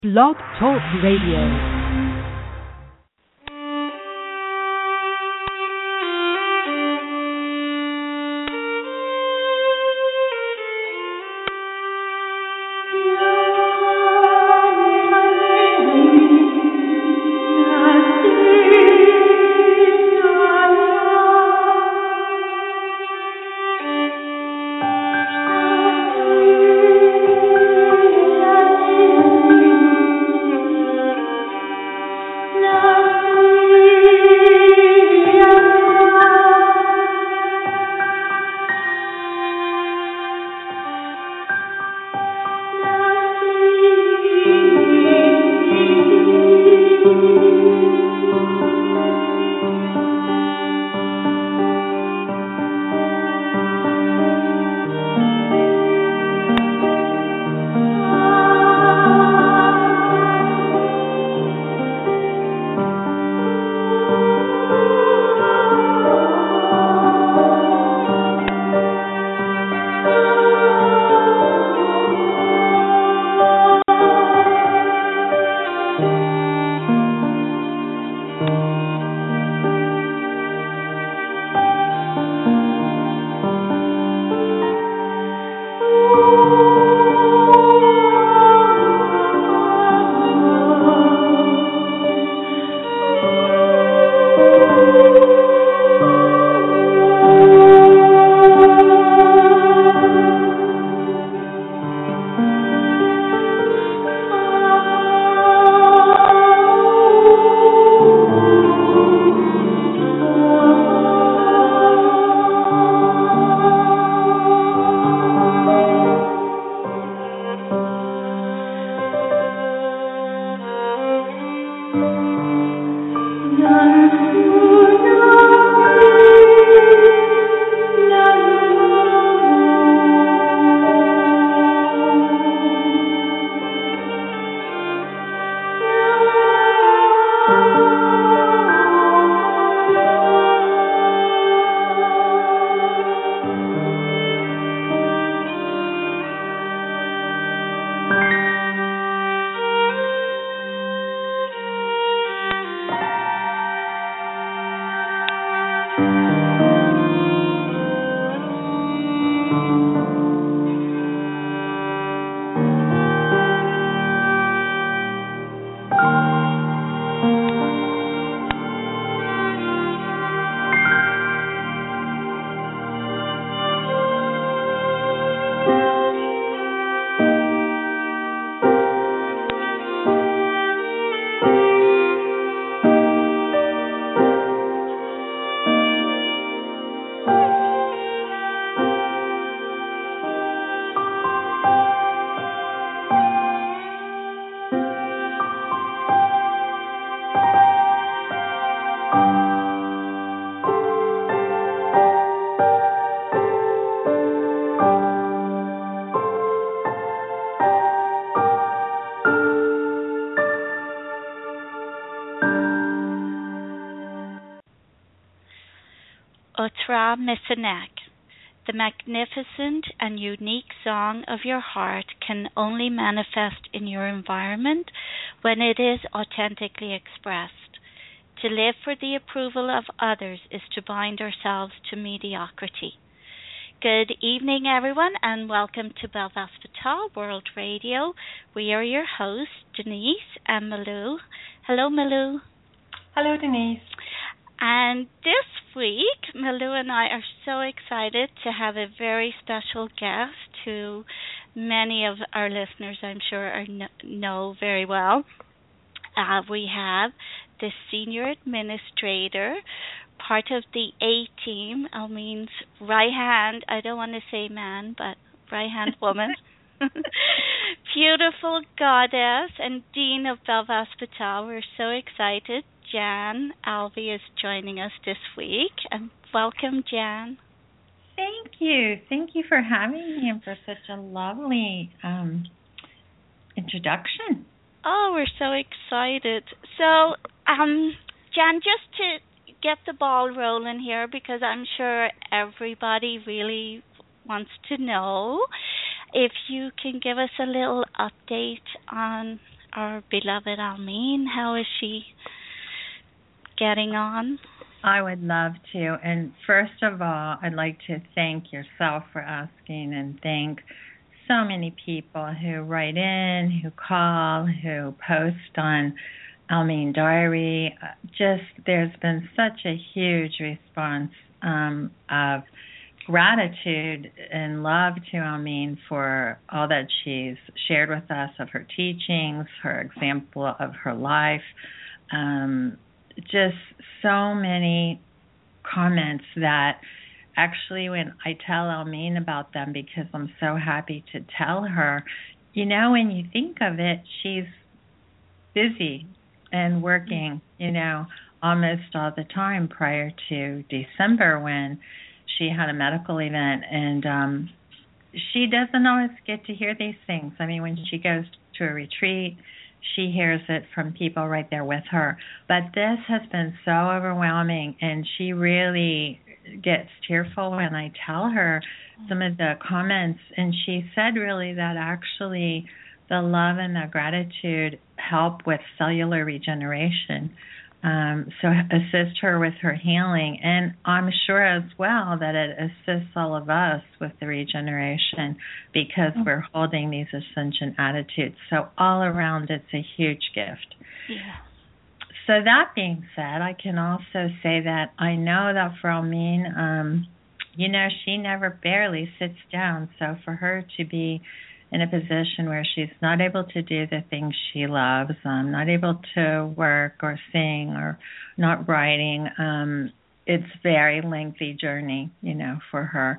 Blog Talk Radio. Otra Misanek. The magnificent and unique song of your heart can only manifest in your environment when it is authentically expressed. To live for the approval of others is to bind ourselves to mediocrity. Good evening, everyone, and welcome to Belfast Fatah World Radio. We are your hosts, Denise and Malou. Hello, Malou. Hello, Denise. And this week, Malou and I are so excited to have a very special guest who many of our listeners, I'm sure, know very well. We have the Senior Administrator, part of the A-team, means right hand, I don't want to say man, but right hand woman. Beautiful goddess and Dean of Belfast Fatah. We're so excited. Jan Alvey is joining us this week, and welcome, Jan. Thank you. Thank you for having me and for such a lovely introduction. Oh, we're so excited. So, Jan, just to get the ball rolling here, because I'm sure everybody really wants to know, if you can give us a little update on our beloved Almeen. How is she getting on? I would love to. And first of all, I'd like to thank yourself for asking and thank so many people who write in, who call, who post on Almeen Diary. There's been such a huge response of gratitude and love to Almeen for all that she's shared with us of her teachings, her example of her life. Just so many comments that actually when I tell Almeen about them, because I'm so happy to tell her, when you think of it, she's busy and working, almost all the time prior to December when she had a medical event. And she doesn't always get to hear these things. I mean, when she goes to a retreat, she hears it from people right there with her. But this has been so overwhelming, and she really gets tearful when I tell her some of the comments. And she said really that actually the love and the gratitude help with cellular regeneration. So assist her with her healing. And I'm sure as well that it assists all of us with the regeneration because we're holding these ascension attitudes. So all around, it's a huge gift. Yeah. So that being said, I can also say that I know that for Almeen, she never barely sits down. So for her to be in a position where she's not able to do the things she loves, not able to work or sing or not writing, it's a very lengthy journey, for her.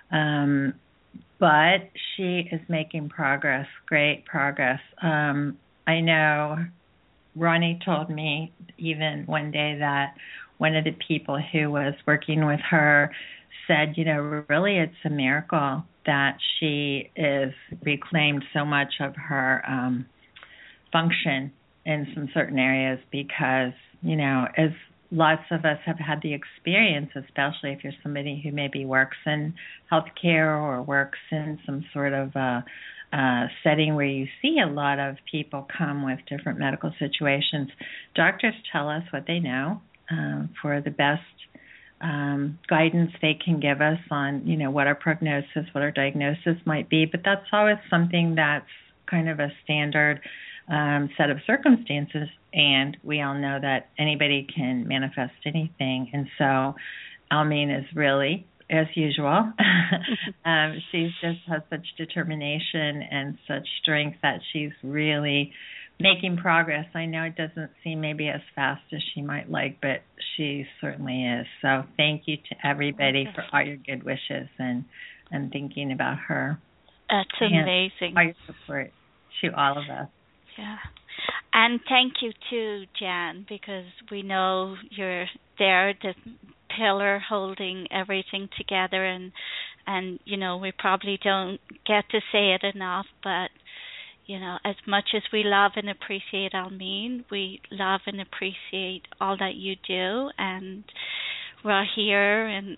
But she is making progress, great progress. I know Ronnie told me even one day that one of the people who was working with her said, really it's a miracle that she is reclaimed so much of her function in some certain areas because, as lots of us have had the experience, especially if you're somebody who maybe works in healthcare or works in some sort of setting where you see a lot of people come with different medical situations, doctors tell us what they know for the best guidance they can give us on, what our prognosis, what our diagnosis might be. But that's always something that's kind of a standard set of circumstances. And we all know that anybody can manifest anything. And so Almeen is really, as usual, she just has such determination and such strength that she's really making progress. I know it doesn't seem maybe as fast as she might like, but she certainly is. So thank you to everybody for all your good wishes and thinking about her. That's amazing. All your support to all of us. Yeah. And thank you too, Jan, because we know you're there, the pillar holding everything together, and we probably don't get to say it enough, but as much as we love and appreciate Almeen, we love and appreciate all that you do, and Rahir and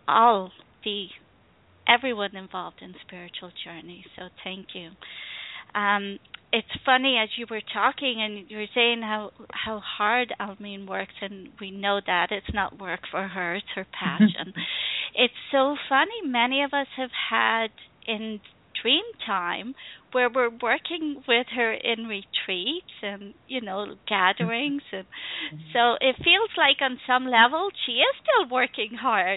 everyone involved in spiritual journey. So thank you. It's funny as you were talking and you were saying how hard Almeen works, and we know that it's not work for her, it's her passion. It's so funny. Many of us have had in dream time where we're working with her in retreats and gatherings, and so it feels like on some level she is still working hard.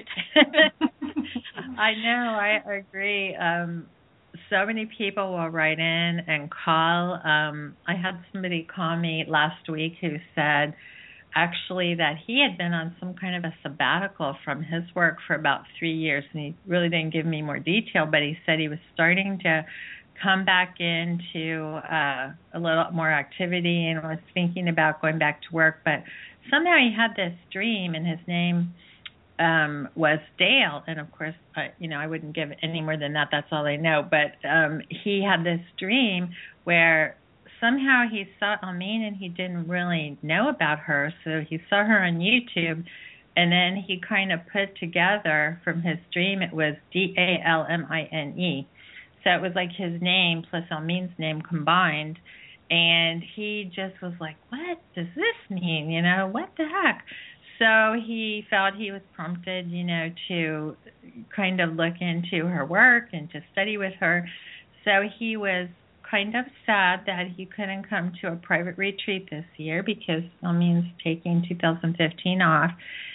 I know, I agree. So many people will write in and call. I had somebody call me last week who said actually that he had been on some kind of a sabbatical from his work for about 3 years, and he really didn't give me more detail, but he said he was starting to come back into a little more activity and was thinking about going back to work, but somehow he had this dream, and his name was Dale, and of course, I wouldn't give any more than that. That's all I know. But he had this dream where somehow he saw Almeen, and he didn't really know about her. So he saw her on YouTube, and then he kind of put together from his dream. It was Dalmine. So it was like his name plus Almeen's name combined. And he just was like, what does this mean? What the heck? So he felt he was prompted, to kind of look into her work and to study with her. So he was kind of sad that he couldn't come to a private retreat this year because Almeen's taking 2015 off.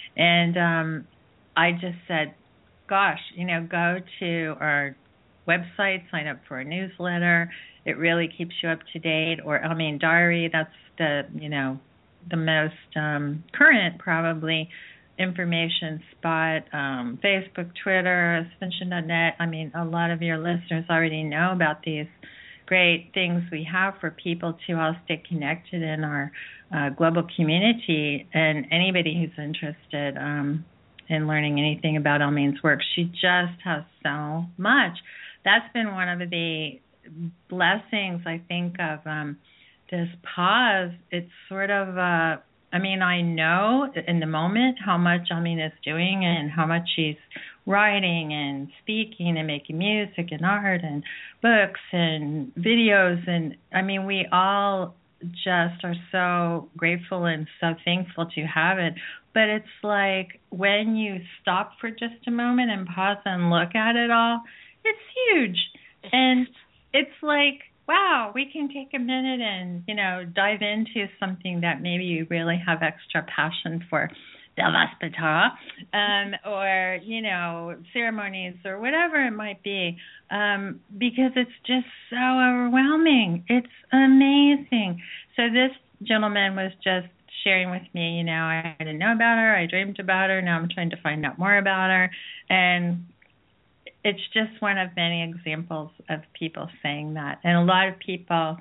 And I just said, gosh, go to our website, sign up for a newsletter. It really keeps you up to date. Or Almeen Diary, that's the most current probably information spot. Facebook, Twitter, Ascension.net. I mean, a lot of your listeners already know about these great things we have for people to all stay connected in our global community. And anybody who's interested in learning anything about Almeen's work, she just has so much. That's been one of the blessings, I think, of this pause. It's sort of, I know in the moment how much Almeen is doing and how much she's writing and speaking and making music and art and books and videos. And, we all just are so grateful and so thankful to have it. But it's like when you stop for just a moment and pause and look at it all, it's huge. And it's like, wow, we can take a minute and, dive into something that maybe you really have extra passion for, Devaspetar, or, ceremonies or whatever it might be, because it's just so overwhelming. It's amazing. So this gentleman was just sharing with me, I didn't know about her. I dreamed about her. Now I'm trying to find out more about her. And it's just one of many examples of people saying that. And a lot of people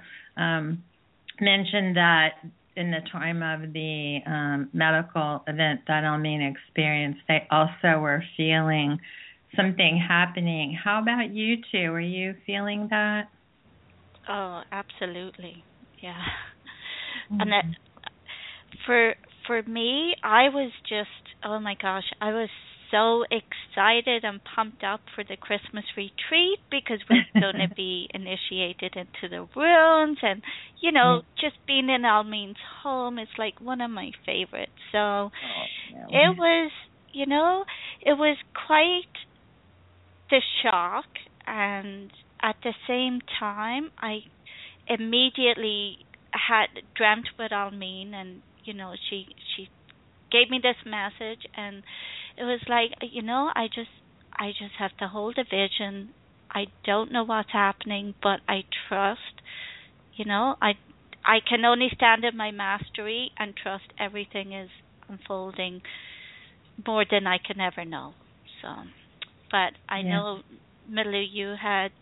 mentioned that in the time of the medical event that Almeen experienced, they also were feeling something happening. How about you two? Were you feeling that? Oh, absolutely. Yeah. Mm-hmm. And that, for me, I was just, oh my gosh, I was so excited and pumped up for the Christmas retreat because we're going to be initiated into the runes, and just being in Almeen's home is like one of my favorites. So it was, it was quite the shock, and at the same time, I immediately had dreamt with Almeen, and she gave me this message, and it was like, I just have to hold a vision. I don't know what's happening, but I trust. I can only stand in my mastery and trust everything is unfolding more than I can ever know. So, but I know, Milou, you had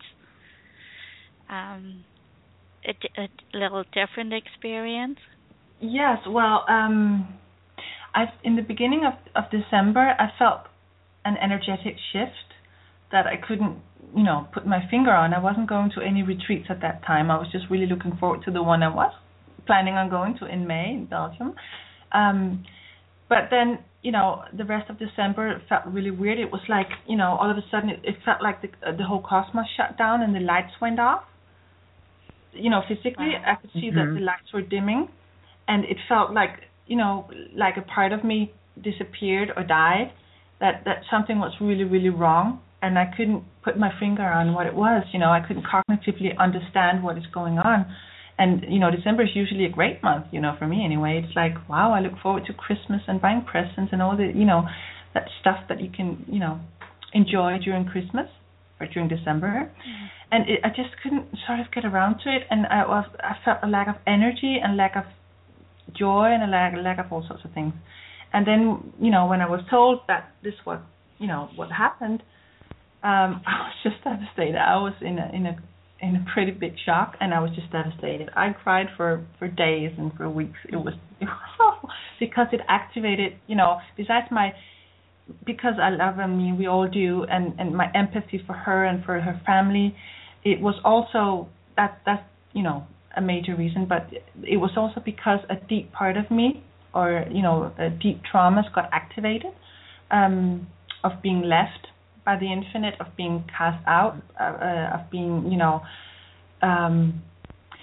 a little different experience. Yes, well, in the beginning of December, I felt an energetic shift that I couldn't, put my finger on. I wasn't going to any retreats at that time. I was just really looking forward to the one I was planning on going to in May in Belgium. But then, the rest of December felt really weird. It was like, all of a sudden it felt like the whole cosmos shut down and the lights went off. Physically, I could see that the lights were dimming. And it felt like, like a part of me disappeared or died, that something was really, really wrong. And I couldn't put my finger on what it was. I couldn't cognitively understand what is going on. And, December is usually a great month, for me anyway. It's like, wow, I look forward to Christmas and buying presents and all the, that stuff that you can, enjoy during Christmas or during December. And I just couldn't sort of get around to it. And I felt a lack of energy and lack of joy and a lack of all sorts of things. And then, when I was told that this was, what happened, I was just devastated. I was in a pretty big shock, and I was just devastated. I cried for days and for weeks. It was because it activated, besides because I love her, we all do, and my empathy for her and for her family, it was also that's a major reason, but it was also because a deep part of me, or a deep traumas got activated, of being left by the infinite, of being cast out, of being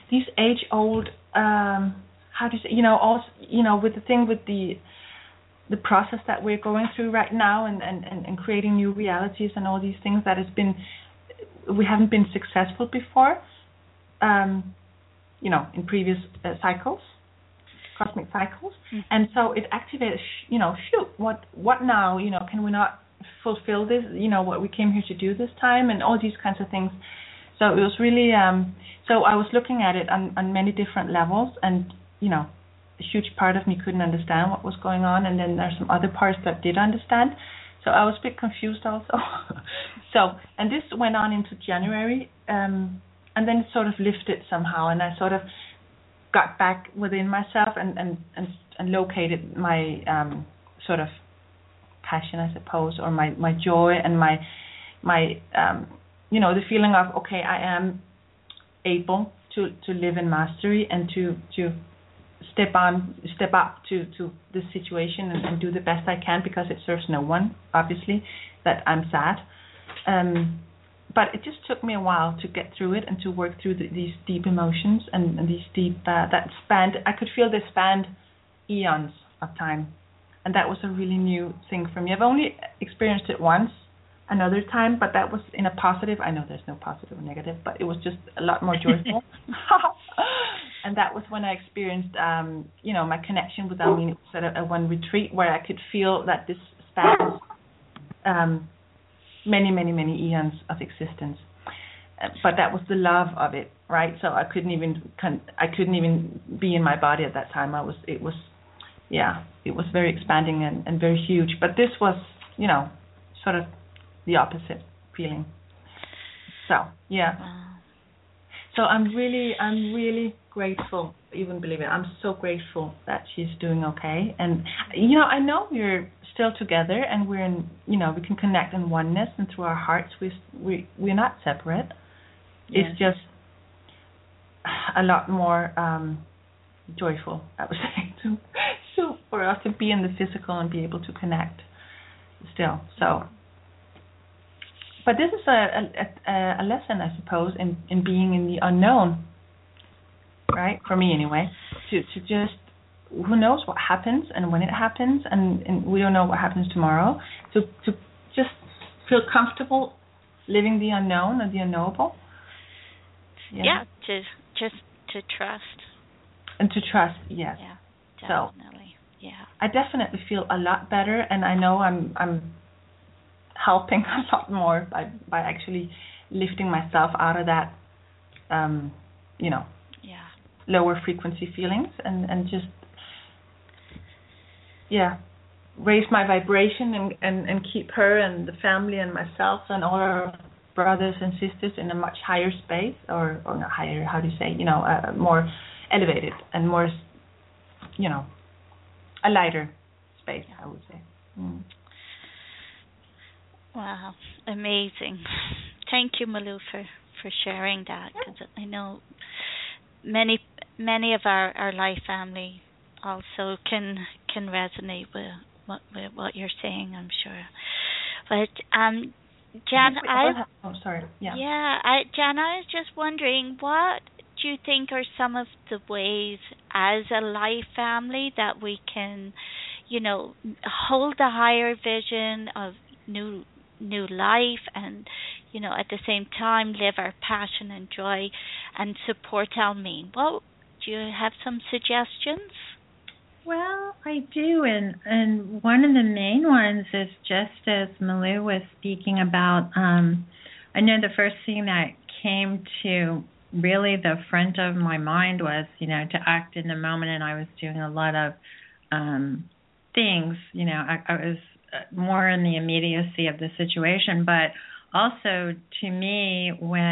these age-old, how do you say, also, with the thing with the process that we're going through right now, and creating new realities and all these things that we haven't been successful before, in previous cycles, cosmic cycles. And so it activated, shoot, what now? Can we not fulfill this, what we came here to do this time, and all these kinds of things. So it was really, so I was looking at it on many different levels, and, a huge part of me couldn't understand what was going on, and then there's some other parts that did understand. So I was a bit confused also. And this went on into January, and then it sort of lifted somehow, and I sort of got back within myself and located my sort of passion, I suppose, or my joy, and my the feeling of, okay, I am able to live in mastery, and to step up to this situation, and do the best I can, because it serves no one, obviously, that I'm sad. But it just took me a while to get through it, and to work through these deep emotions, and these deep, that spanned, I could feel they spanned eons of time. And that was a really new thing for me. I've only experienced it once, another time, but that was in a positive. I know there's no positive or negative, but it was just a lot more joyful. And that was when I experienced, my connection with Almeen. It was at a one retreat where I could feel that this spans many, many, many eons of existence. But that was the love of it, right? So I couldn't even be in my body at that time. It was very expanding and very huge. But this was, sort of the opposite feeling. So, yeah. Wow. So I'm really grateful. You wouldn't believe it. I'm so grateful that she's doing okay. And, I know we're still together, and we're in, we can connect in oneness, and through our hearts, we're not separate. Yes. It's just a lot more joyful, I would say, so for us to be in the physical and be able to connect still. So, but this is a lesson, I suppose, in being in the unknown, right? For me, anyway, to just, who knows what happens and when it happens, and we don't know what happens tomorrow. To just feel comfortable living the unknown or the unknowable. Yeah, to trust. And to trust, yes. Yeah, definitely. So, I definitely feel a lot better, and I know I'm helping a lot more by actually lifting myself out of that, lower frequency feelings, and just, raise my vibration, and keep her and the family and myself and all our brothers and sisters in a much higher space, or not higher, how do you say, more elevated and more, a lighter space, I would say. Wow, amazing. Thank you, Malou, for sharing that, because I know many of our life family also can resonate with what you're saying, I'm sure. But Jan, Jan, I was just wondering, what do you think are some of the ways as a life family that we can, hold the higher vision of new life, and, at the same time live our passion and joy and support Almeen? Well, do you have some suggestions? Well, I do, and one of the main ones is, just as Malou was speaking about, I know the first thing that came to really the front of my mind was, to act in the moment, and I was doing a lot of things, I was more in the immediacy of the situation, but also to me,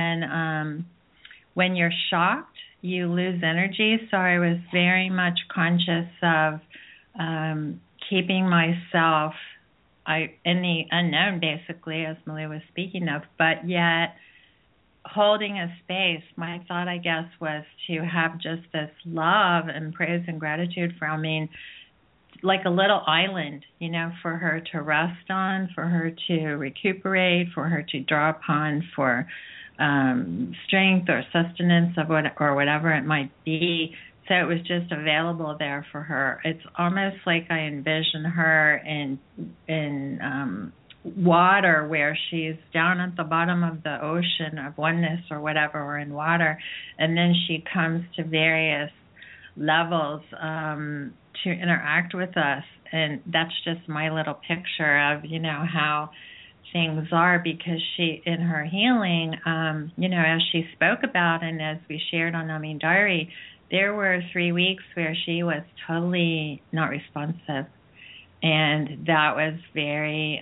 when you're shocked, you lose energy. So I was very much conscious of keeping myself in the unknown, basically, as Malou was speaking of, but yet holding a space. My thought, I guess, was to have just this love and praise and gratitude for Almeen, like a little island, for her to rest on, for her to recuperate, for her to draw upon, for strength or sustenance of whatever it might be. So it was just available there for her. It's almost like I envision her in water, where she's down at the bottom of the ocean of oneness or whatever, or in water, and then she comes to various levels to interact with us. And that's just my little picture of, how things are, because she, in her healing, as she spoke about and as we shared on Amine Diary, there were 3 weeks where she was totally not responsive. And that was very,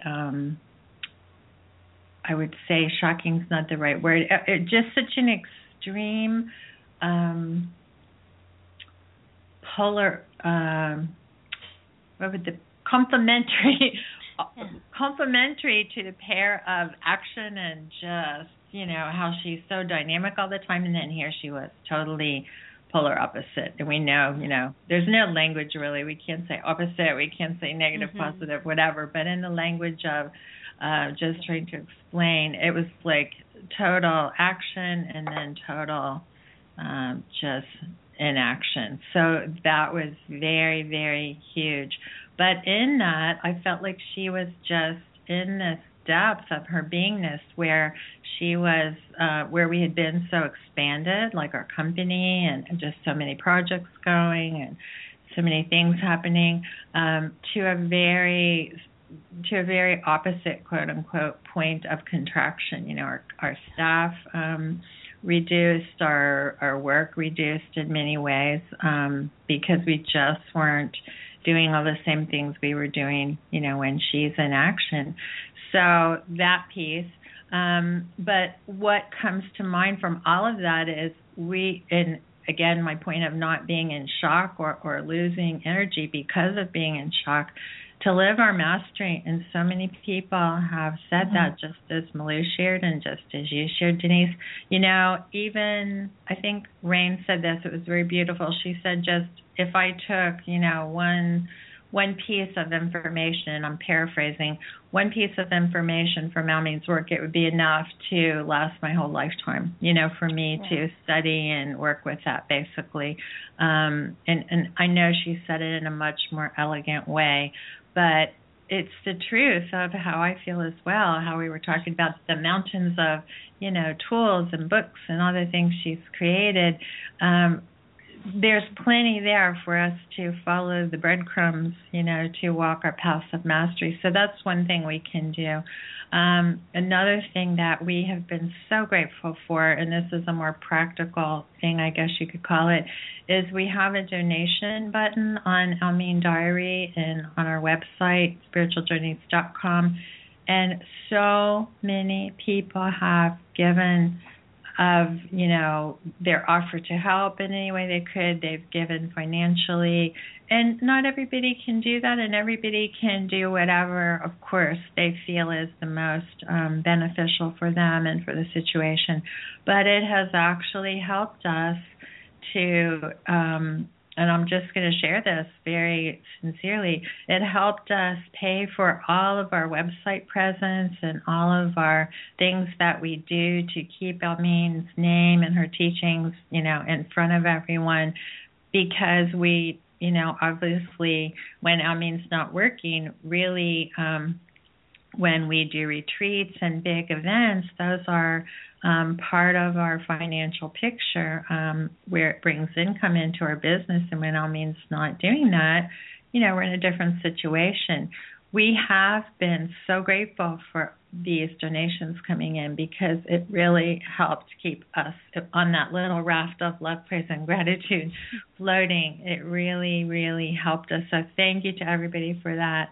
I would say shocking is not the right word. Just such an extreme complementary to the pair of action and just, how she's so dynamic all the time. And then here she was totally polar opposite. And we know, there's no language really. We can't say opposite. We can't say negative, positive, whatever. But in the language of just trying to explain, it was like total action and then total just inaction. So that was very, very huge. But in that, I felt like she was just in this depth of her beingness where she was, where we had been so expanded, like our company, and just so many projects going and so many things happening, to a very opposite, quote unquote, point of contraction. Our staff reduced, our work reduced in many ways, because we just weren't doing all the same things we were doing, when she's in action. So that piece. But what comes to mind from all of that is and again, my point of not being in shock or losing energy because of being in shock, to live our mastery. And so many people have said that, just as Malou shared and just as you shared, Denise. Even, I think Rain said this, it was very beautiful. She said, just if I took, one piece of information, and I'm paraphrasing, one piece of information from Amin's work, it would be enough to last my whole lifetime, for me to study and work with that, basically. And I know she said it in a much more elegant way, but it's the truth of how I feel as well, how we were talking about the mountains of, tools and books and other things she's created. There's plenty there for us to follow the breadcrumbs, to walk our paths of mastery. So that's one thing we can do. Another thing that we have been so grateful for, and this is a more practical thing, I guess you could call it, is we have a donation button on Amine Diary and on our website, spiritualjourneys.com. And so many people have given of, their offer to help in any way they could. They've given financially, and not everybody can do that, and everybody can do whatever, of course, they feel is the most beneficial for them and for the situation. But it has actually helped us to, and I'm just going to share this very sincerely, it helped us pay for all of our website presence and all of our things that we do to keep Amin's name and her teachings, in front of everyone, because we, obviously when Amin's not working, really, when we do retreats and big events, those are part of our financial picture, where it brings income into our business. And when Amin's not doing that, we're in a different situation. We have been so grateful for these donations coming in, because it really helped keep us on that little raft of love, praise, and gratitude floating. It really, really helped us. So thank you to everybody for that.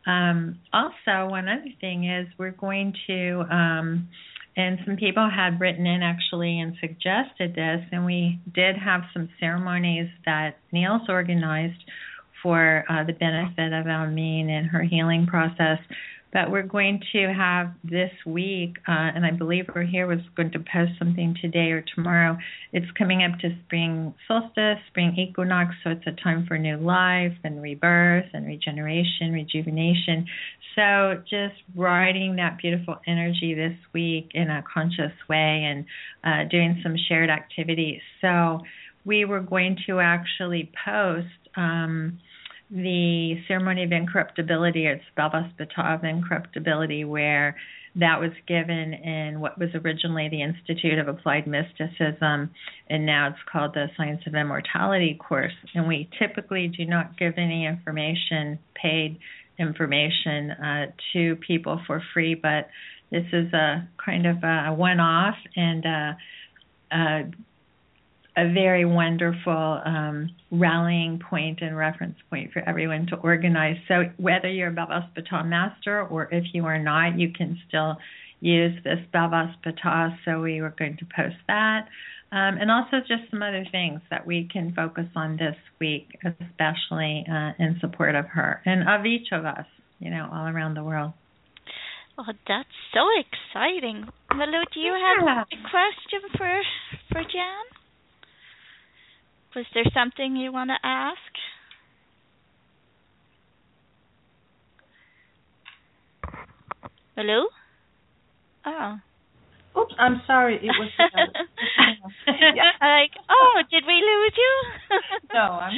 Also, one other thing is we're going to, and some people had written in actually and suggested this, and we did have some ceremonies that Neil's organized for the benefit of Amine and her healing process. But we're going to have this week, and I believe was going to post something today or tomorrow. It's coming up to spring solstice, spring equinox, so it's a time for new life and rebirth and regeneration, rejuvenation. So just riding that beautiful energy this week in a conscious way and doing some shared activities. So we were going to actually post the ceremony of incorruptibility. It's Belvas B'tah of incorruptibility, where that was given in what was originally the Institute of Applied Mysticism, and now it's called the Science of Immortality course. And we typically do not give any information, paid information, to people for free, but this is a kind of a one-off and a very wonderful rallying point and reference point for everyone to organize. So whether you're a Belvas B'tah master or if you are not, you can still use this Belvas B'tah. So we were going to post that. And also just some other things that we can focus on this week, especially in support of her and of each of us, all around the world. Oh, that's so exciting. Malu, do you have a question for Jan? Was there something you want to ask? Hello? Oh. Oops, I'm sorry. It was. Yeah. Did we lose you? No, I'm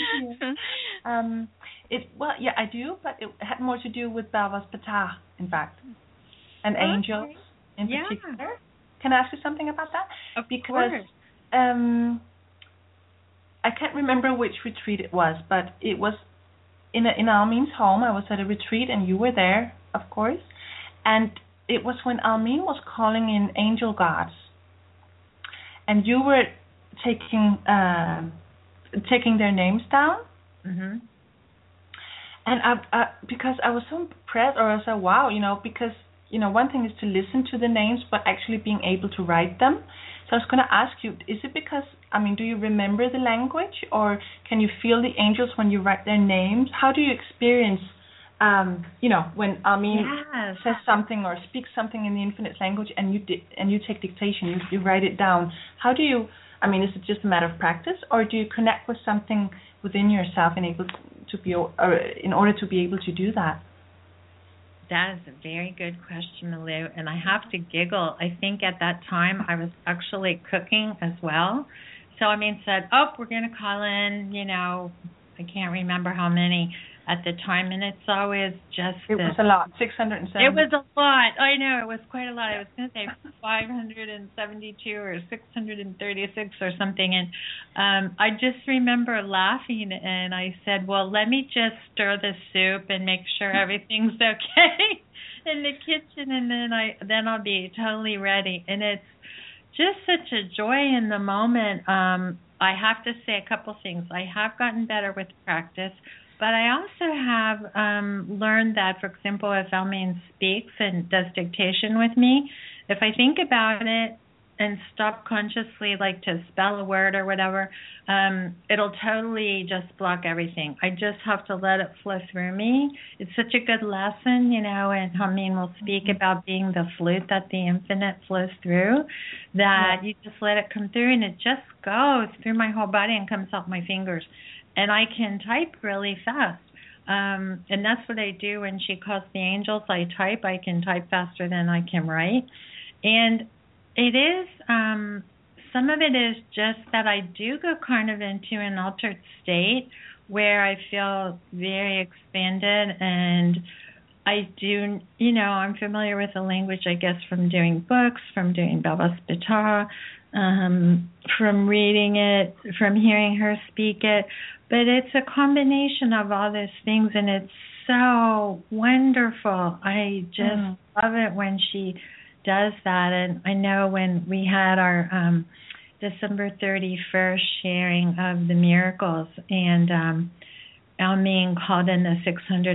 here. I do, but it had more to do with Belvas B'tah, in fact, and angels in particular. Can I ask you something about that? Of course. I can't remember which retreat it was, but it was in Almin's home. I was at a retreat, and you were there, of course. And it was when Almin was calling in angel gods, and you were taking their names down. Mm-hmm. And I because I was so impressed, or I was like, wow, because one thing is to listen to the names, but actually being able to write them. So I was going to ask you, is it because, do you remember the language, or can you feel the angels when you write their names? How do you experience, when Almin says something or speaks something in the infinite language, and you take dictation, you write it down? How do you, is it just a matter of practice, or do you connect with something within yourself in order to be able to do that? That is a very good question, Malu, and I have to giggle. I think at that time I was actually cooking as well. So said, we're going to call in, I can't remember how many at the time, and it's always just... It was a lot, 670. It was a lot. I know, it was quite a lot. I was going to say 572 or 636 or something, and I just remember laughing, and I said, well, let me just stir the soup and make sure everything's okay in the kitchen, and then I'll be totally ready. And it's just such a joy in the moment. I have to say a couple things. I have gotten better with practice, but I also have learned that, for example, if Almin speaks and does dictation with me, if I think about it and stop consciously, like to spell a word or whatever, it'll totally just block everything. I just have to let it flow through me. It's such a good lesson, and Almin will speak about being the flute that the infinite flows through, that you just let it come through, and it just goes through my whole body and comes out my fingers. And I can type really fast. And that's what I do when she calls the angels. I type. I can type faster than I can write. And it is, some of it is just that I do go kind of into an altered state where I feel very expanded, and I do, I'm familiar with the language, I guess, from doing books, from doing Belvas B'tah, from reading it, from hearing her speak it. But it's a combination of all these things, and it's so wonderful. I just love it when she does that. And I know when we had our December 31st sharing of the miracles, and Almin called in the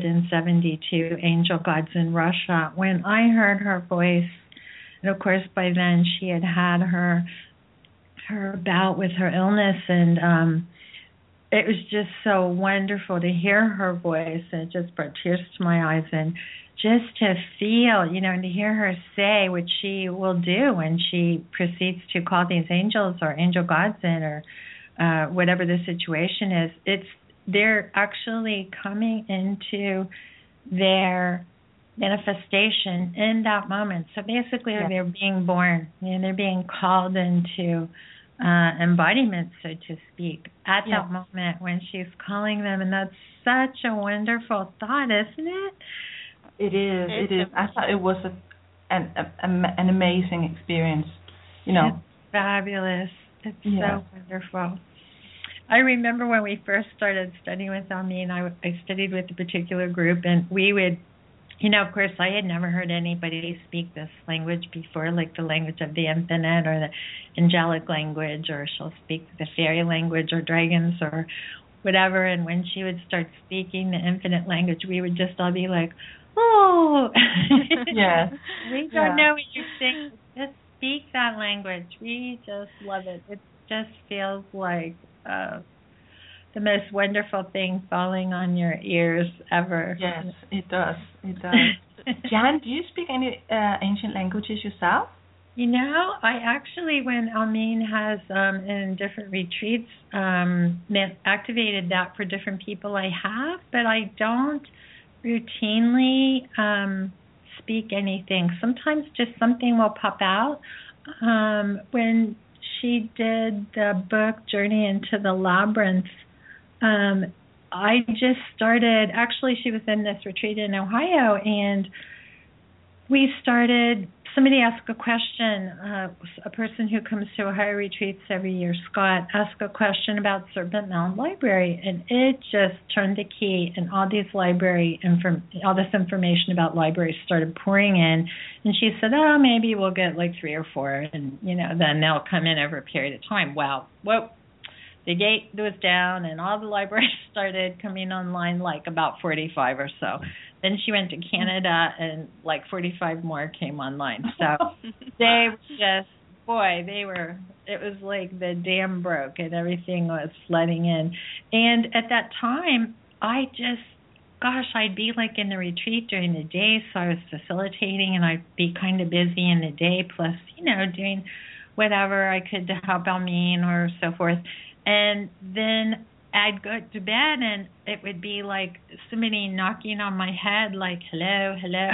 672 angel gods in Russia, when I heard her voice, and of course by then she had her bout with her illness, and it was just so wonderful to hear her voice, and it just brought tears to my eyes, and just to feel, and to hear her say what she will do when she proceeds to call these angels or angel gods in, or whatever the situation is. They're actually coming into their manifestation in that moment. So basically, they're being born, and they're being called into embodiment, so to speak, at that moment when she's calling them. And that's such a wonderful thought, isn't it? It is. It is. I thought it was an amazing experience. It's fabulous. It's so wonderful. I remember when we first started studying with Almeen, I studied with a particular group, and we would, of course, I had never heard anybody speak this language before, like the language of the infinite or the angelic language, or she'll speak the fairy language or dragons or whatever. And when she would start speaking the infinite language, we would just all be like, oh, yes. We don't know what you're saying. Just speak that language. We just love it. It just feels like the most wonderful thing falling on your ears ever. Yes, it does. It does. Jan, do you speak any ancient languages yourself? I actually, when Almeen has in different retreats, activated that for different people, I have, but I don't routinely speak anything. Sometimes just something will pop out. When she did the book Journey into the Labyrinth, I just started, actually she was in this retreat in Ohio, and somebody asked a question, a person who comes to Ohio retreats every year, Scott, asked a question about Serpent Mound Library, and it just turned the key, and all this information about libraries started pouring in, and she said, maybe we'll get like 3 or 4, and then they'll come in over a period of time. Well, the gate was down, and all the libraries started coming online, like about 45 or so. Then she went to Canada, and like 45 more came online. So they were it was like the dam broke and everything was flooding in. And at that time, I'd be like in the retreat during the day, so I was facilitating, and I'd be kind of busy in the day, plus, doing whatever I could to help Almeen or so forth. And then I'd go to bed, and it would be like somebody knocking on my head, like, hello.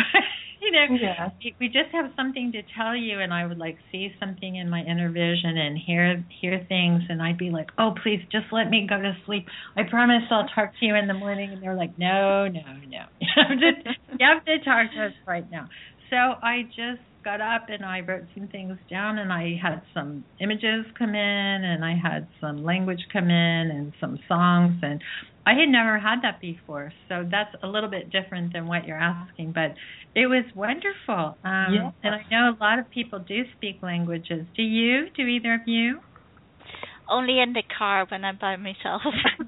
We just have something to tell you, and I would like see something in my inner vision and hear things, and I'd be like, oh, please, just let me go to sleep. I promise I'll talk to you in the morning. And they're like, no. You have to talk to us right now. So I just got up, and I wrote some things down, and I had some images come in, and I had some language come in, and some songs, and I had never had that before, so that's a little bit different than what you're asking, but it was wonderful. And I know a lot of people do speak languages. Do either of you? Only in the car when I'm by myself.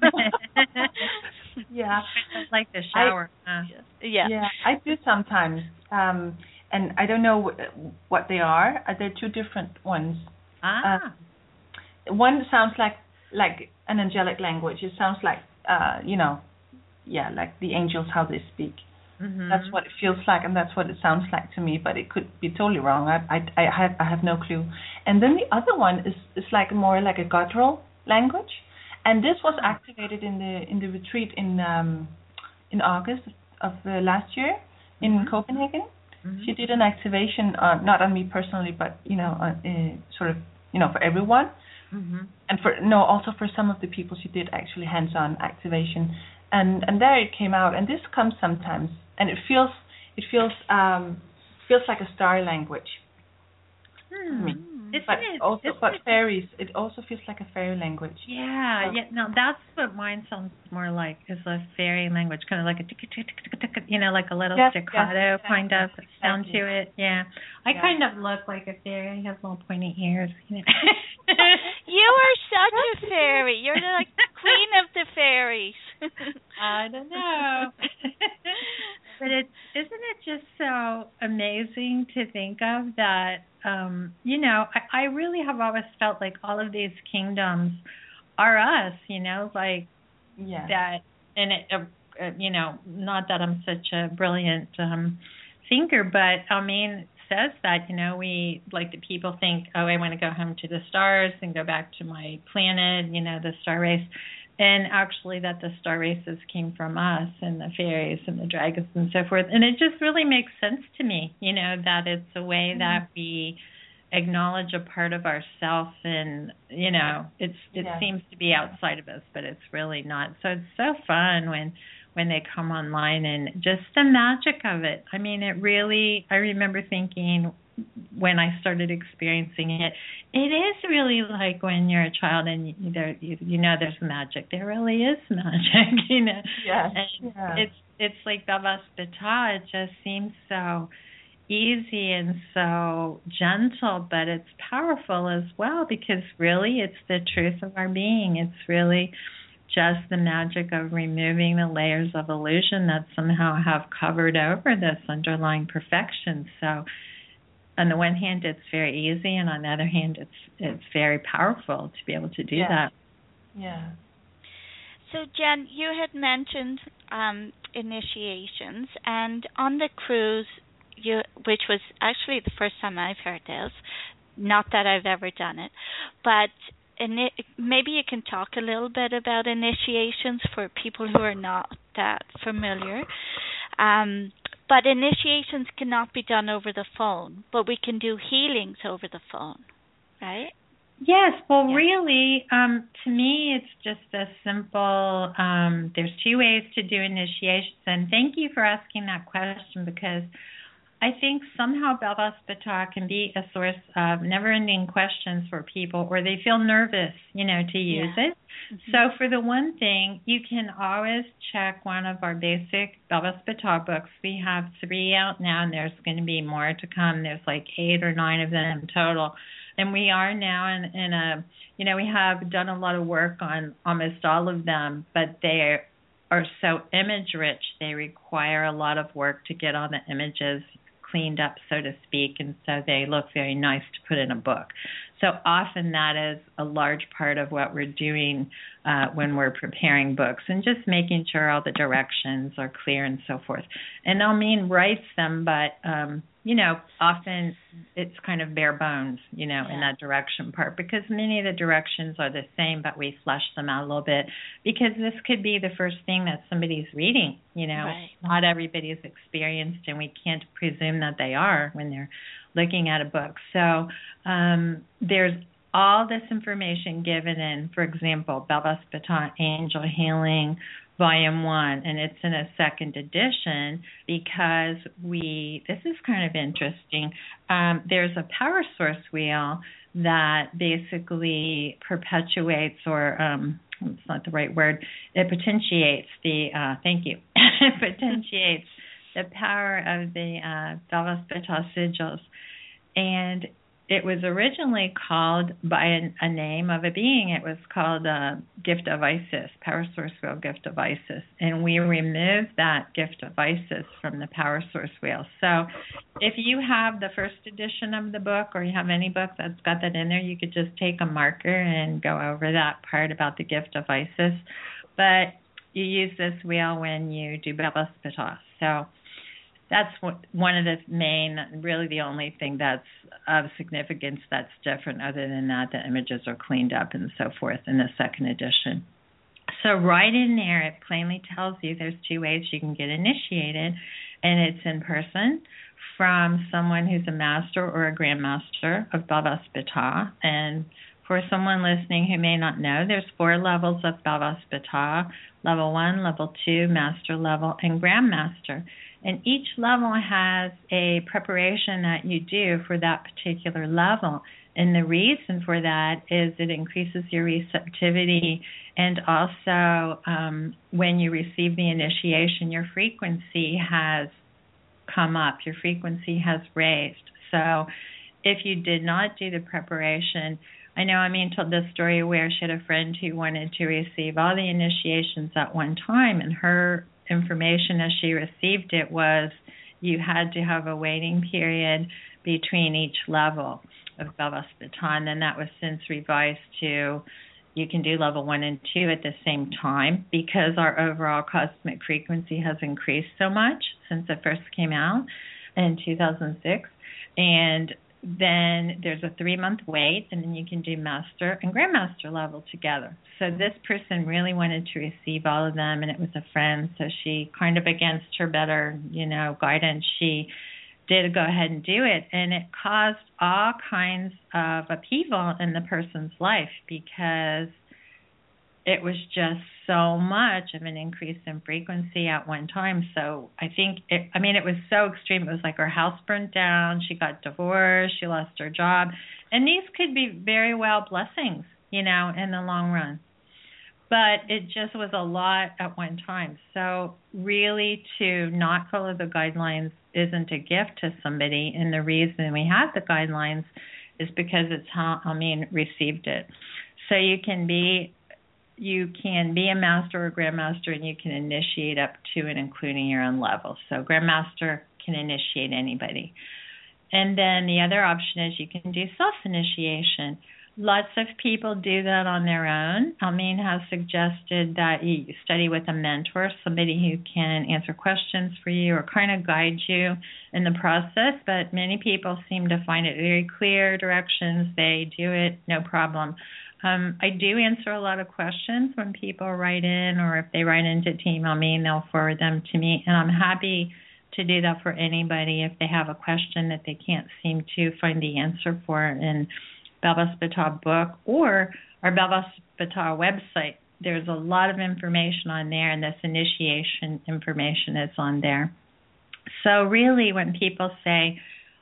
Yeah. Like the shower. Yeah, I do sometimes. And I don't know what they are. They're 2 different ones. One sounds like an angelic language. It sounds like, like the angels, how they speak. Mm-hmm. That's what it feels like, and that's what it sounds like to me. But it could be totally wrong. I have no clue. And then the other one is like more like a guttural language, and this was activated in the retreat in August of last year in Copenhagen. Mm-hmm. She did an activation, not on me personally, but sort of, for everyone, and also for some of the people. She did actually hands-on activation, and there it came out. And this comes sometimes, and it feels like a star language. To me. But fairies, it also feels like a fairy language. Yeah. No, that's what mine sounds more like, is a fairy language, kind of like a like a little staccato kind of sound to it. Yeah. I kind of look like a fairy. I have little pointy ears. You are such a fairy. You're like queen of the fairies. I don't know. But isn't it just so amazing to think of that, I really have always felt like all of these kingdoms are us, like that, and not that I'm such a brilliant thinker, but it says that, we, like, the people think, oh, I want to go home to the stars and go back to my planet, the star race. And actually that the star races came from us and the fairies and the dragons and so forth. And it just really makes sense to me, that it's a way that we acknowledge a part of ourself, and, it seems to be outside of us, but it's really not. So it's so fun when they come online, and just the magic of it. It really, I remember thinking when I started experiencing it, it is really like when you're a child and there's magic. There really is magic, Yes. And it's like Baba Spita. It just seems so easy and so gentle, but it's powerful as well, because really it's the truth of our being. It's really just the magic of removing the layers of illusion that somehow have covered over this underlying perfection. So on the one hand, it's very easy, and on the other hand, it's very powerful to be able to do that. Yeah. So, Jen, you had mentioned initiations, and on the cruise, which was actually the first time I've heard this, not that I've ever done it, but maybe you can talk a little bit about initiations for people who are not that familiar. But initiations cannot be done over the phone, but we can do healings over the phone, right? Yes. Well, really, to me, it's just a simple, there's two ways to do initiations. And thank you for asking that question, because I think somehow Baba Spita can be a source of never-ending questions for people, or they feel nervous, to use it. Mm-hmm. So for the one thing, you can always check one of our basic Baba Spita books. We have 3 out now, and there's going to be more to come. There's like 8 or 9 of them total. And we are now in a, we have done a lot of work on almost all of them, but they are so image-rich. They require a lot of work to get all the images cleaned up, so to speak, and so they look very nice to put in a book. So often that is a large part of what we're doing when we're preparing books, and just making sure all the directions are clear and so forth. And writes them, but often it's kind of bare bones, in that direction part, because many of the directions are the same, but we flesh them out a little bit, because this could be the first thing that somebody's reading, Right. Not everybody's experienced, and we can't presume that they are when they're looking at a book. So there's all this information given in, for example, Baba Spita Angel Healing Volume 1, and it's in a second edition because this is kind of interesting. There's a power source wheel that basically perpetuates, or it's not the right word, it potentiates it potentiates the power of the Baba Spita sigils. And it was originally called by a name of a being. It was called Gift of Isis, Power Source Wheel Gift of Isis. And we removed that Gift of Isis from the Power Source Wheel. So if you have the first edition of the book, or you have any book that's got that in there, you could just take a marker and go over that part about the Gift of Isis. But you use this wheel when you do Baba Spita. So that's one of the main, really the only thing that's of significance that's different. Other than that, the images are cleaned up and so forth in the second edition. So right in there, it plainly tells you there's 2 ways you can get initiated, and it's in person from someone who's a master or a grandmaster of Baba Spita. And for someone listening who may not know, there's 4 levels of Baba Spita: level 1, level 2, master level, and grandmaster. And each level has a preparation that you do for that particular level. And the reason for that is it increases your receptivity, and also when you receive the initiation, your frequency has come up, your frequency has raised. So if you did not do the preparation, I know Amin told this story where she had a friend who wanted to receive all the initiations at one time, and her information as she received it was you had to have a waiting period between each level of Baba Spita, and then that was since revised to, you can do level 1 and 2 at the same time because our overall cosmic frequency has increased so much since it first came out in 2006. And then there's a 3-month wait, and then you can do master and grandmaster level together. So this person really wanted to receive all of them, and it was a friend, so she kind of against her better, guidance, she did go ahead and do it, and it caused all kinds of upheaval in the person's life because it was just so much of an increase in frequency at one time. So I think it was so extreme. It was like her house burned down, she got divorced, she lost her job, and these could be very well blessings, in the long run. But it just was a lot at one time. So really to not follow the guidelines isn't a gift to somebody, and the reason we have the guidelines is because it's how received it. So you can be a master or grandmaster, and you can initiate up to and including your own level. So grandmaster can initiate anybody. And then the other option is you can do self-initiation. Lots of people do that on their own. Almin has suggested that you study with a mentor, somebody who can answer questions for you or kind of guide you in the process, but many people seem to find it very clear directions. They do it, no problem. I do answer a lot of questions when people write in, or if they write into Team Almin, they'll forward them to me, and I'm happy to do that for anybody if they have a question that they can't seem to find the answer for in Belva Spittal book or our Belva Spittal website. There's a lot of information on there, and this initiation information is on there. So really when people say,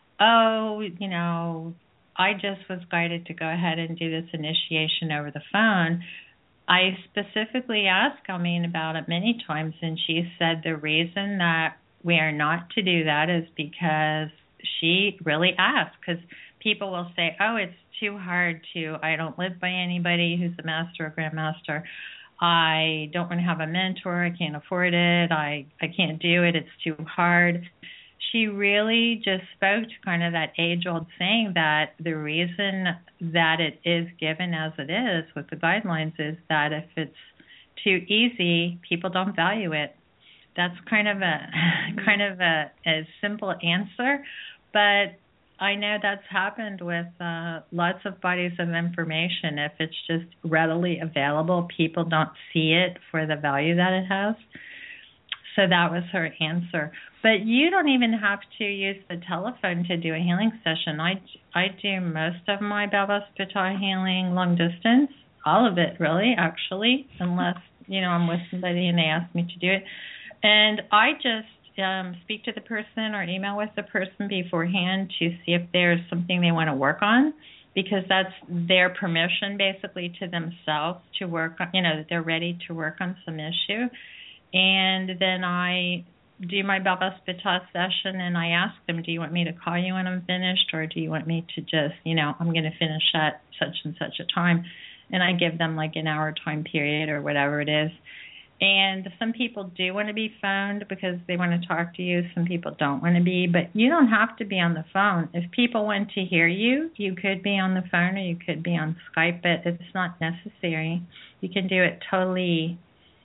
I just was guided to go ahead and do this initiation over the phone, I specifically asked Almin about it many times, and she said the reason that we are not to do that is because she really asked, because people will say, it's too hard I don't live by anybody who's a master or grandmaster. I don't want to have a mentor. I can't afford it. I can't do it. It's too hard. She really just spoke to kind of that age-old saying that the reason that it is given as it is with the guidelines is that if it's too easy, people don't value it. That's kind of a simple answer, but I know that's happened with lots of bodies of information. If it's just readily available, people don't see it for the value that it has. So that was her answer. But you don't even have to use the telephone to do a healing session. I do most of my Belva Spittal healing long distance, all of it really, actually, unless, I'm with somebody and they ask me to do it. And I just speak to the person or email with the person beforehand to see if there's something they want to work on, because that's their permission basically to themselves to work on, that they're ready to work on some issue. And then I do my Belva Spittal session and I ask them, do you want me to call you when I'm finished, or do you want me to just, I'm going to finish at such and such a time, and I give them like an hour time period or whatever it is. And some people do want to be phoned because they want to talk to you. Some people don't want to be, but you don't have to be on the phone. If people want to hear you, you could be on the phone or you could be on Skype, but it's not necessary. You can do it totally,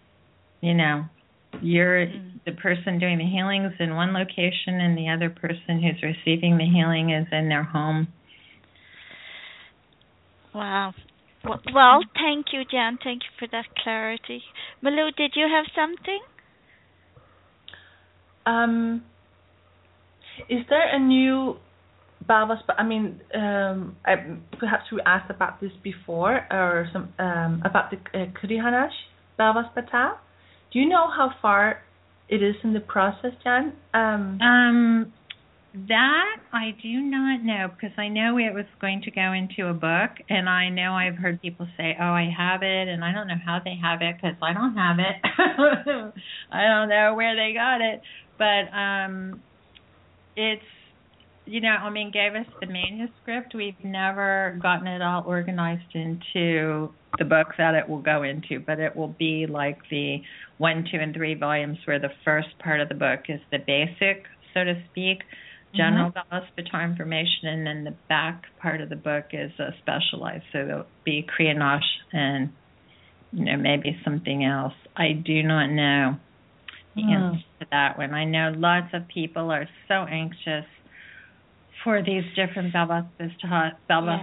you're the person doing the healings in one location and the other person who's receiving the healing is in their home. Wow. Well, thank you, Jan. Thank you for that clarity. Malou, did you have something? Is there a new Belva? Perhaps we asked about this before, or some about the Krihanesh Belva Spittal. Do you know how far it is in the process, Jan? That I do not know, because I know it was going to go into a book, and I know I've heard people say, I have it, and I don't know how they have it, because I don't have it. I don't know where they got it, but it's, gave us the manuscript. We've never gotten it all organized into the book that it will go into, but it will be like the 1, 2, and 3 volumes where the first part of the book is the basic, so to speak, general Belva Spittal information, and then the back part of the book is specialized. So there'll be Krihanesh and maybe something else. I do not know the answer to that one. I know lots of people are so anxious for these different Bell-Buster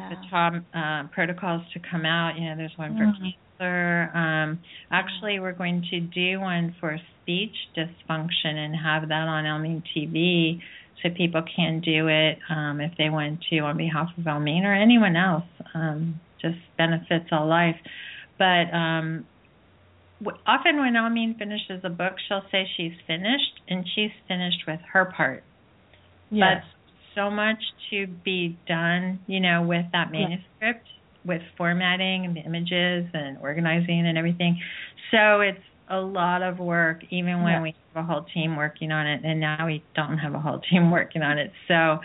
protocols to come out. There's one for cancer. Actually, we're going to do one for speech dysfunction and have that on Elmine TV, so people can do it if they want to on behalf of Elmine or anyone else. Just benefits all life. But often when Elmine finishes a book, she'll say she's finished, and she's finished with her part. Yes. But so much to be done, with that manuscript, with formatting and the images and organizing and everything. So it's a lot of work, even when we have a whole team working on it, and now we don't have a whole team working on it. So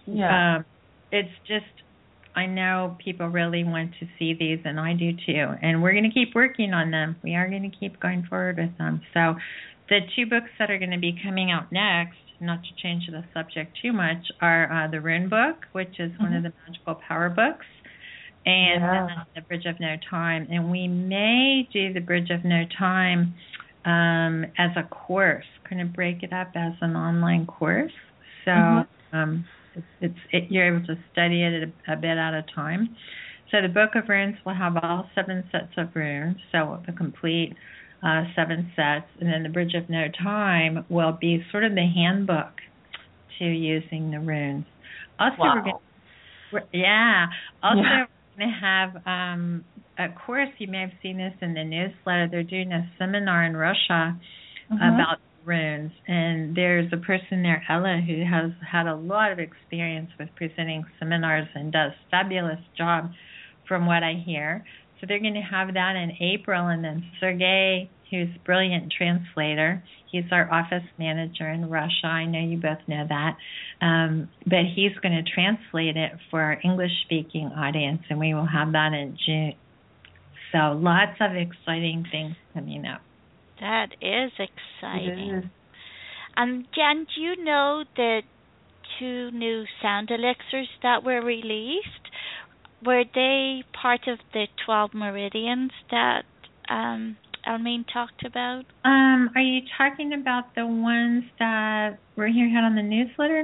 it's just, I know people really want to see these, and I do too. And we're going to keep working on them. We are going to keep going forward with them. So the 2 books that are going to be coming out next, not to change the subject too much, are the Rune book, which is one of the magical power books, and the Bridge of No Time. And we may do the Bridge of No Time as a course, kind of break it up as an online course. So you're able to study it a bit at a time. So the Book of Runes will have all 7 sets of runes, so the complete 7 sets, and then the Bridge of No Time will be sort of the handbook to using the runes. Also, we're going to have a course. You may have seen this in the newsletter. They're doing a seminar in Russia about runes, and there's a person there, Ella, who has had a lot of experience with presenting seminars and does a fabulous job from what I hear. So they're going to have that in April, and then Sergey, who's a brilliant translator, he's our office manager in Russia. I know you both know that. But he's going to translate it for our English-speaking audience, and we will have that in June. So lots of exciting things coming up. That is exciting. It is. Jan, do you know the 2 new sound elixirs that were released? Were they part of the 12 meridians that Elmine talked about? Are you talking about the ones that were had on the newsletter?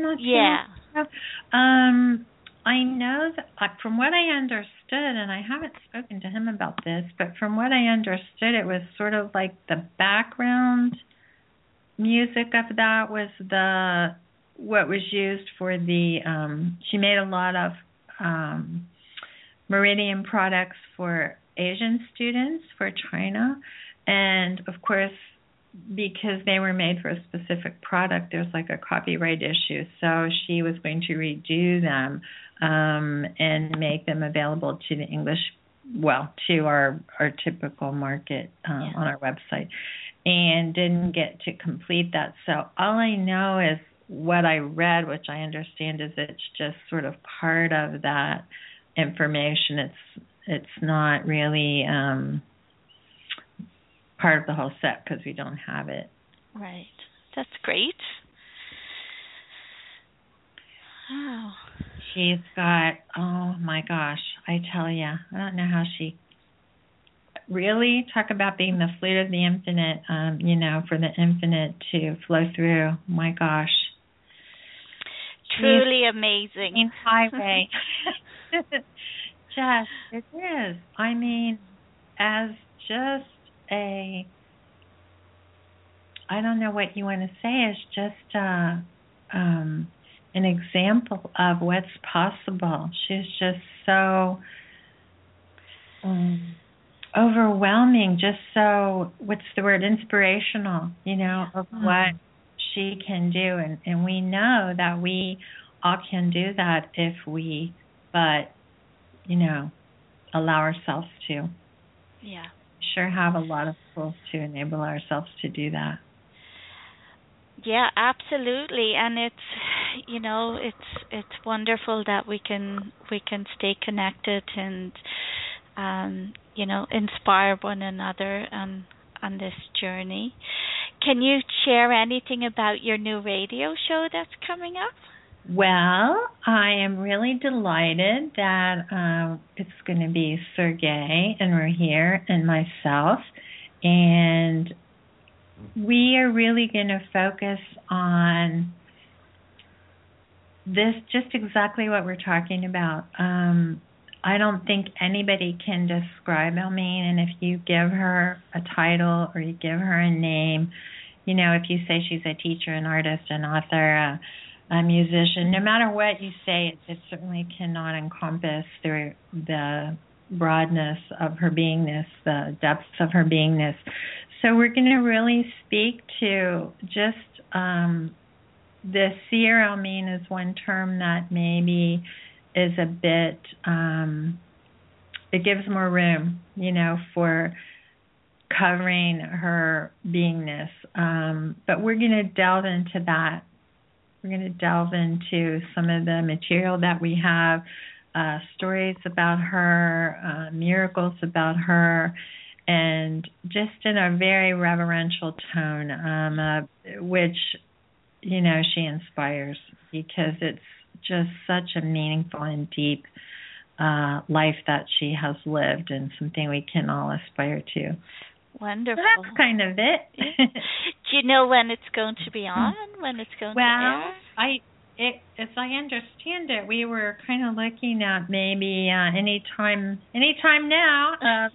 I know that from what I understood, and I haven't spoken to him about this, but from what I understood, it was sort of like the background music of that was what was used for the. She made a lot of Meridian products for Asian students for China, and of course, because they were made for a specific product, there's like a copyright issue. So she was going to redo them and make them available to the English, to our typical market on our website, and didn't get to complete that. So all I know is what I read, which I understand is it's just sort of part of that information. It's not really part of the whole set because we don't have it. Right. That's great. Wow. She's got, oh my gosh, I tell you, I don't know how she really talk about being the flute of the infinite, for the infinite to flow through. My gosh. Truly amazing. Highway. It is. I mean, as just I don't know what you want to say, is just an example of what's possible. She's just so overwhelming, just so, what's the word, inspirational, of what she can do. And we know that we all can do that if we, allow ourselves to. Yeah. Sure have a lot of tools to enable ourselves to do that. Yeah, absolutely. And it's it's wonderful that we can stay connected and inspire one another on this journey. Can you share anything about your new radio show that's coming up? Well, I am really delighted that it's going to be Sergey and Rahir and myself, and we are really going to focus on this, just exactly what we're talking about. I don't think anybody can describe Elmine, and if you give her a title or you give her a name, if you say she's a teacher, an artist, an author, a musician, no matter what you say, it certainly cannot encompass the broadness of her beingness, the depths of her beingness. So we're going to really speak to just the seer Elmine is one term that maybe is a bit, it gives more room, for covering her beingness. But we're going to delve into that. We're going to delve into some of the material that we have, stories about her, miracles about her, and just in a very reverential tone, which, she inspires, because it's just such a meaningful and deep life that she has lived, and something we can all aspire to. Wonderful. So that's kind of it. Do you know when it's going to be on? When it's going to air? As I understand it, we were kind of looking at maybe anytime now.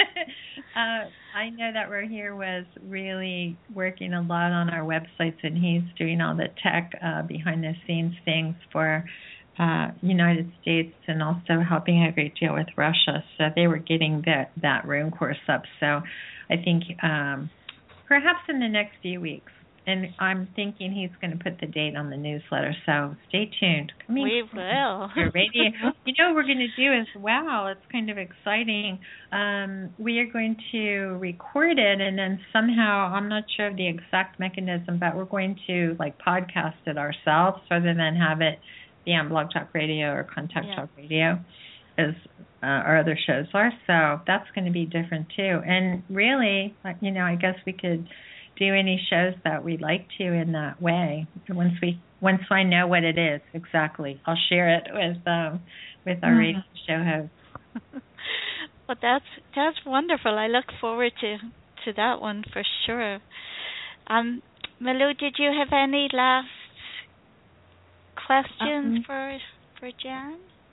I know that Rahir was really working a lot on our websites, and he's doing all the tech behind the scenes things for United States, and also helping a great deal with Russia. So they were getting that room course up. So I think perhaps in the next few weeks. And I'm thinking he's going to put the date on the newsletter, so stay tuned. We will. Your radio. What we're going to do as well, it's kind of exciting. We are going to record it, and then somehow, I'm not sure of the exact mechanism, but we're going to podcast it ourselves rather than have it be on Blog Talk Radio or Contact Talk Radio, as our other shows are. So that's going to be different too. And really, I guess we could do any shows that we'd like to in that way. Once I know what it is exactly, I'll share it with our radio show host. Well, that's wonderful. I look forward to that one for sure. Malou, did you have any last questions for Jan?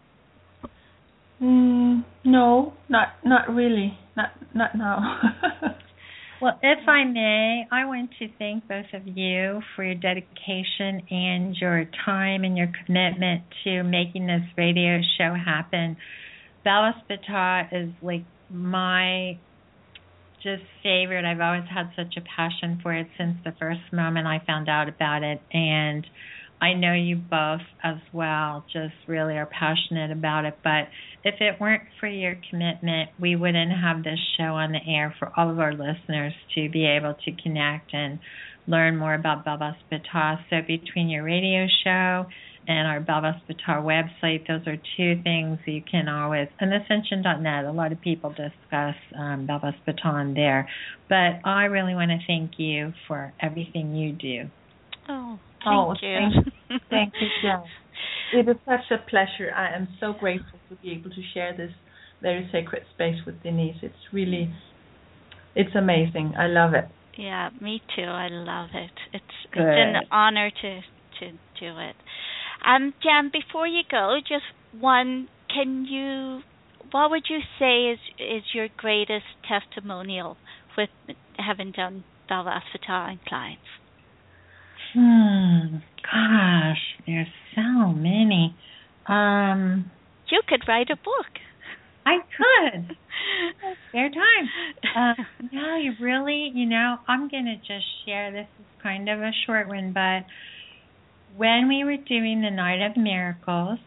No, not really. Not now. Well, if I may, I want to thank both of you for your dedication and your time and your commitment to making this radio show happen. Bella Spità is my just favorite. I've always had such a passion for it since the first moment I found out about it, and I know you both as well just really are passionate about it. But if it weren't for your commitment, we wouldn't have this show on the air for all of our listeners to be able to connect and learn more about Bella Spità. So between your radio show and our Bella Spità website, those are two things you can always, and Ascension.net, a lot of people discuss Bella Spità on there. But I really want to thank you for everything you do. Oh, thank you. Thank you, Jan. It is such a pleasure. I am so grateful to be able to share this very sacred space with Denise. It's amazing. I love it. Yeah, me too. I love it. It's an honor to do it. Jan, before you go, just one. What would you say is your greatest testimonial with having done Bella Spità and clients? Gosh, there's so many. You could write a book. I could. Spare time. No, you really, I'm going to just share, this is kind of a short one, but when we were doing the Night of Miracles,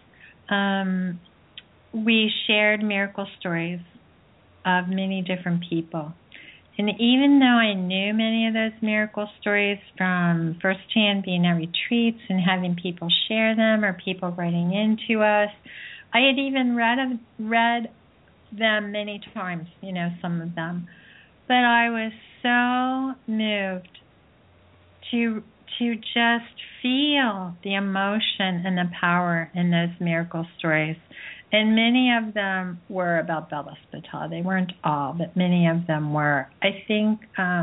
we shared miracle stories of many different people. And even though I knew many of those miracle stories from firsthand being at retreats and having people share them or people writing into us, I had even read them many times, some of them. But I was so moved to to just feel the emotion and the power in those miracle stories. And many of them were about Baba Spittal. They weren't all, but many of them were. I think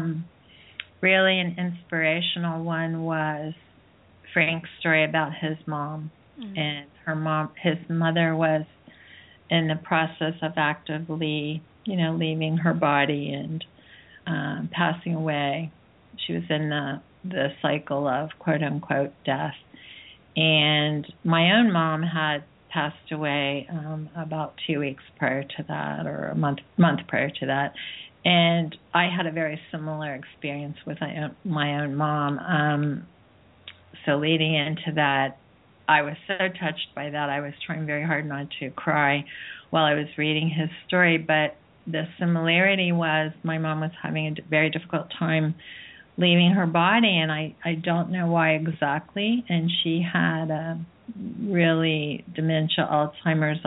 really an inspirational one was Frank's story about his mom. And his mother was in the process of actively, leaving her body and passing away. She was in the cycle of quote unquote death. And my own mom had passed away about 2 weeks prior to that, or a month prior to that. And I had a very similar experience with my own mom. So leading into that, I was so touched by that. I was trying very hard not to cry while I was reading his story. But the similarity was my mom was having a very difficult time leaving her body, and I don't know why exactly. And she had really dementia, Alzheimer's,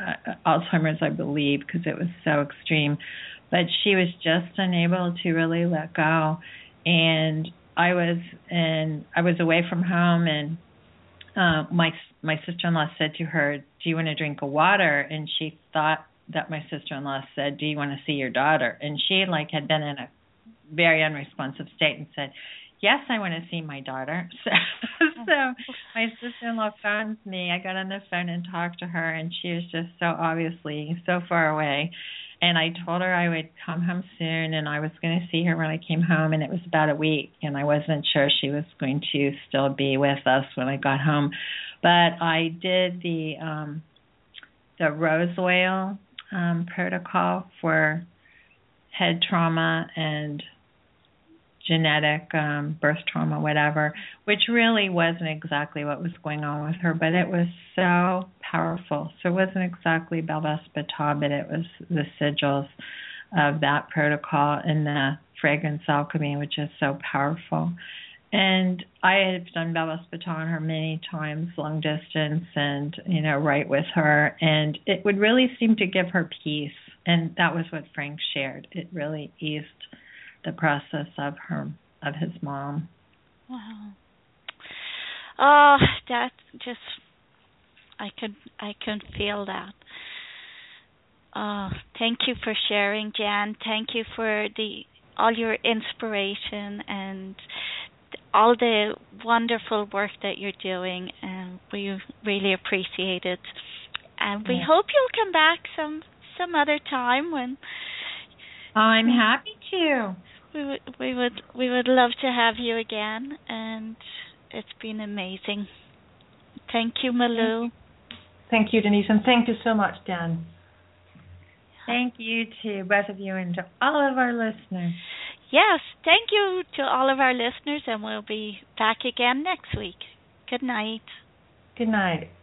I believe, because it was so extreme. But she was just unable to really let go. And I was away from home, and my sister-in-law said to her, "Do you want a drink of water?" And she thought that my sister-in-law said, "Do you want to see your daughter?" And she had been in a very unresponsive state and said, "Yes, I want to see my daughter." So my sister-in-law phoned me. I got on the phone and talked to her, and she was just so obviously so far away. And I told her I would come home soon, and I was going to see her when I came home, and it was about a week, and I wasn't sure she was going to still be with us when I got home. But I did the rose oil protocol for head trauma and genetic birth trauma, whatever, which really wasn't exactly what was going on with her, but it was so powerful. So it wasn't exactly Baba Spittal, but it was the sigils of that protocol and the fragrance alchemy, which is so powerful. And I have done Baba Spittal on her many times, long distance, and right with her, and it would really seem to give her peace. And that was what Frank shared. It really eased the process of his mom. Wow. Oh, that just I can feel that. Oh, thank you for sharing, Jan. Thank you for all your inspiration and all the wonderful work that you're doing, and we really appreciate it. And we hope you'll come back some other time when. I'm happy to. We would love to have you again, and it's been amazing. Thank you, Malou. Thank you, Denise, and thank you so much, Dan. Thank you to both of you and to all of our listeners. Yes, thank you to all of our listeners, and we'll be back again next week. Good night. Good night.